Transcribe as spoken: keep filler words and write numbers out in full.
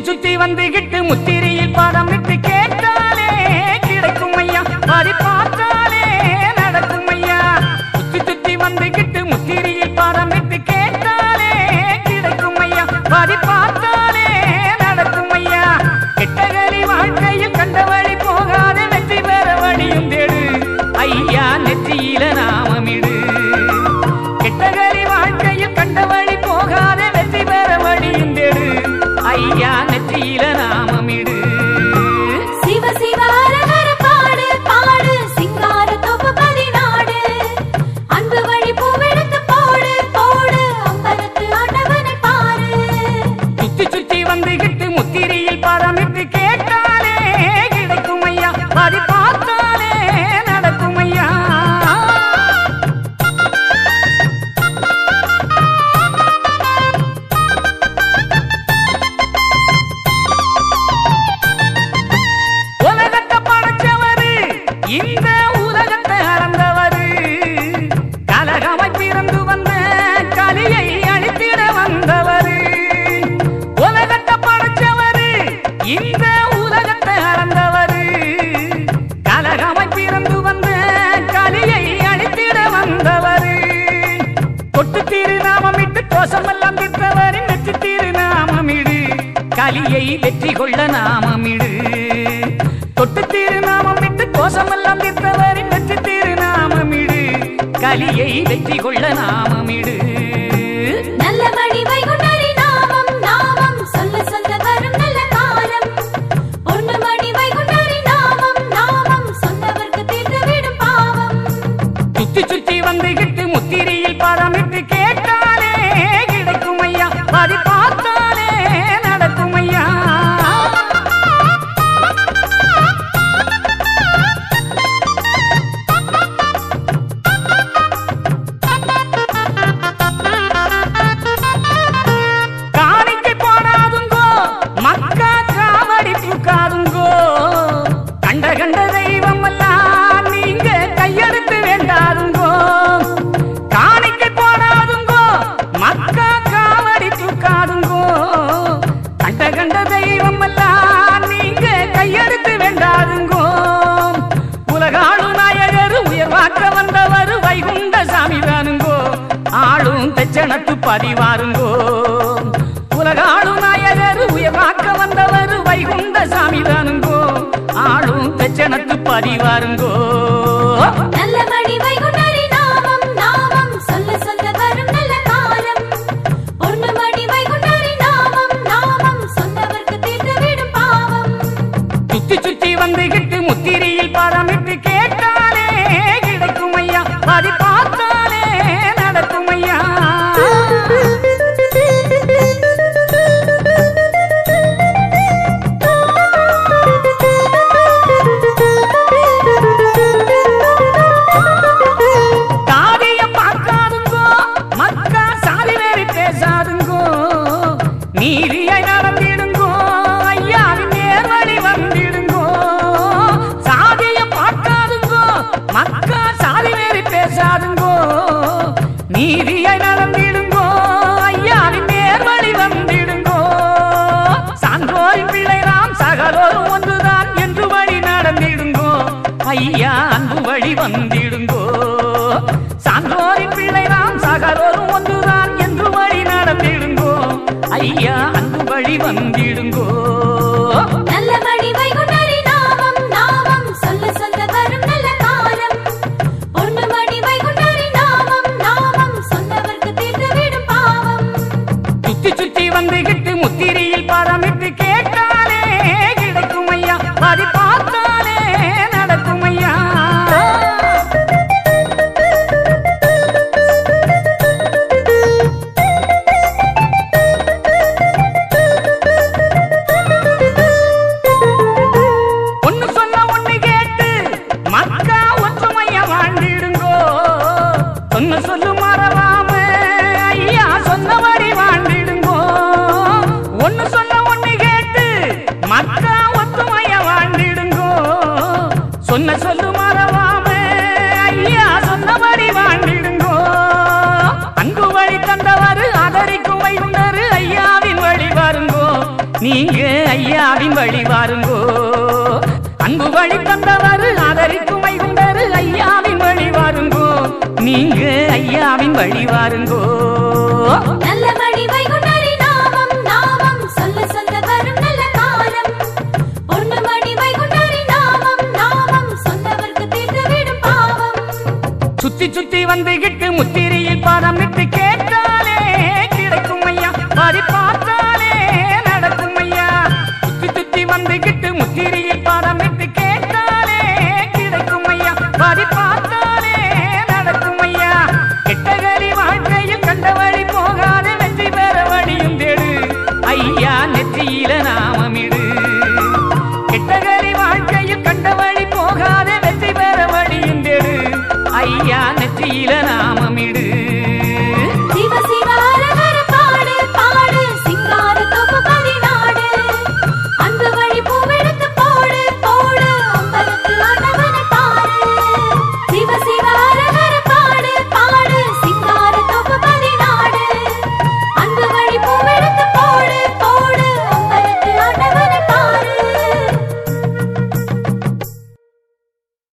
சுத்தி வந்துகிட்டு முத்திரையில் பாடம் விட்டு கேட்டாலே கிடைக்கும் ஐயா, பாடி பார்த்தாலே நடக்கும் ஐயா. சுத்தி சுத்தி வந்துகிட்டு முத்திரையில் பாடம் விட்டு கேட்டாலே கிடைக்கும் ஐயா, பாடி பார்த்தாலே நடக்கும் ஐயா. கெட்டகலி வாழ்க்கையில் கண்ட வழி போகாத வெற்றி பெற வழியும் தேடு ஐயா, நெற்றியில நாமமிடு. கெட்டகலி வாழ்க்கையில் கண்ட வழி போகாத வெற்றி பெற வழியும் தேடு ஐயா, நெற்றியில நாமமிடு. சிவ சிவ அரஹர பாடு பாடு சிங்கார தொப்பு பதினாடு, அன்பு வழி பூவெடுத்து போடு போடு அம்பலத்து ஆண்டவனை பாரு. சுத்தி சுத்தி வந்துகிட்டு முத்திரையில் பாடமிட்டு கேட்டாலே கிடைக்கும் ஐயா, பாடி பார்த்தாலே நடக்கும் ஐயா. இந்த உலகத்தை அளந்தவரு கலகமாய் பிறந்து வந்த கலியை அழித்திட வந்தவரு. உலகத்தை படைச்சவரு இந்த உலகத்தை அளந்தவரு கலகமாய் பிறந்து வந்த கலியை அழித்திட வந்தவரு. கொட்டு திருநாமமிட்டு கோஷமெல்லாம் விற்றவரின் வெற்றி திருநாமமிடு, கலியை வெற்றி கொள்ள நாமமிடு. தொட்டு திருநாமமிட்டு கோஷமெல்லாம் விற்றவரின் வெற்றி திருநாமமிடு, கலியை வெற்றி கொள்ள நாமமிடு. நல்ல மணி வைகுண்டரி நாமம் நாமம் சொல்ல சொல்ல வரும் நல்ல காலம். பொண்ணு மணி வைகுண்டரி நாமம் நாமம் சொன்னவர்க்கு தீர்ந்து விடும் பாவம். சுத்தி சுத்தி வந்துகிட்டு முத்திரையில் பாடமிட்டு கேட்டாலே கிடைக்கும் ஐயா, பாடி பார்த்தாலே நடக்கும் ஐயா. கண்ட கண்ட தெய்வம் எல்லாம் நீங்க கையெடுத்து வேண்டாதுங்கோ, காணிக்கை போடாதுங்கோ, மக்கா காவடி தூக்காதுங்கோ. கண்ட கண்ட தெய்வம் எல்லாம் நீங்க கையெடுத்து வேண்டாதுங்கோ. உலகாளு நாயகர் உயர்வாக்க வந்தவர் வைகுண்ட சாமி தானுங்கோ, ஆளும் தச்சனத்து பதிவாருங்கோ. உலகாளு நாயகர் உயர்வாக்க வந்தவர் வைகுண்ட சாமி தானுங்கோ, ஆளும் தச்சனத்து பதிவாருங்கோ. நல்ல மணி வைகுண்டரி நாமம் நாமம் சொல்ல சொல்ல வரும் நல்ல காலம். பொண்ணு மணி வைகுண்டரி நாமம் நாமம் சொன்னவர்க்கு தீர்ந்து விடும் பாவம். சுத்தி சுத்தி வந்துகிட்டு முத்திரையில் பாடமிட்டு கேட்டாலே கிடைக்கும் ஐயா, பாடி பார்த்தாலே நடக்கும் ஐயா. நீதியாய் நடந்திடுங்கோ ஐயாவின் நேர்வழி வந்திடுங்கோ. சாதிய பார்க்காதுங்கோ மக்கா சாதி வேறி பேசாதுங்கோ. நீதியாய் நடந்திடுங்கோ ஐயாவின் நேர்வழி வந்திடுங்கோ. சான்றோரின் பிள்ளைராம் சகலோரும் ஒன்றுதான் என்று வழி நடந்திடுங்கோ ஐயா, அன்பு வழி வந்திடுங்கோ. சான்றோரின் பிள்ளைராம் சகலோரும் ஒன்றுதான் என்று வழி நடந்திடுங்கோ ஐயா, அன்பு வழி வந்திடுங்கோ. நல்ல மணி வைகுண்டரி நாமம் நாமம் சொல்ல சொல்ல வரும் நல்ல காலம். பொண்ணு மணி வைகுண்டரி நாமம் நாமம் சொன்னவர்க்கு தீர்ந்து விடும் பாவம். சுத்தி சுத்தி வந்துகிட்டு முத்திரையில் பாடமிட்டு கேட்டாலே கிடைக்கும் ஐயா, பாடி பார்த்தாலே நடக்கும் ஐயா. சொன்ன சொல்லு மறவாம ஐயா சொன்னபடி வாழ்ந்திடுங்கோ. ஒன்னு சொன்ன ஒண்ணு கேட்டு மக்கா ஒத்துமைய வாழ்ந்திடுங்கோ. சொன்ன சொல்லு மறவாம ஐயா சொன்னபடி வாழ்ந்திடுங்கோ. அன்பு வழி தந்தவர் ஆதரிக்கும் வைகுண்டர் ஐயாவின் வழி பாருங்கோ. நீங்க வழி வாருங்கோ அன்பு வழி தந்தவர் ஆதரிக்கும் வைகுண்டரு ஐயாவின் வழி வாருங்கோ நீங்க ஐயாவின் வழி வாருங்கோ நல்ல மணி வைகுண்டரி நாமம் நாமம் சொல்ல சொல்ல வரும் நல்ல காலம் பொண்ணு மணி வைகுண்டரி நாமம் நாமம் சொன்னவர்க்கு தீர்ந்து விடும் பாவம் சுத்தி சுத்தி வந்துகிட்டு முத்திரையில் பாதம் விட்டு கேட்டாலே கிடைக்கும் ஐயா பாடி பார்த்தாலே நடக்கும் ஐயா சுத்தி சுத்தி வந்துகிட்டு முத்திரையில் பாதம் விட்டு கேட்டாலே கிடைக்கும் ஐயா பாடி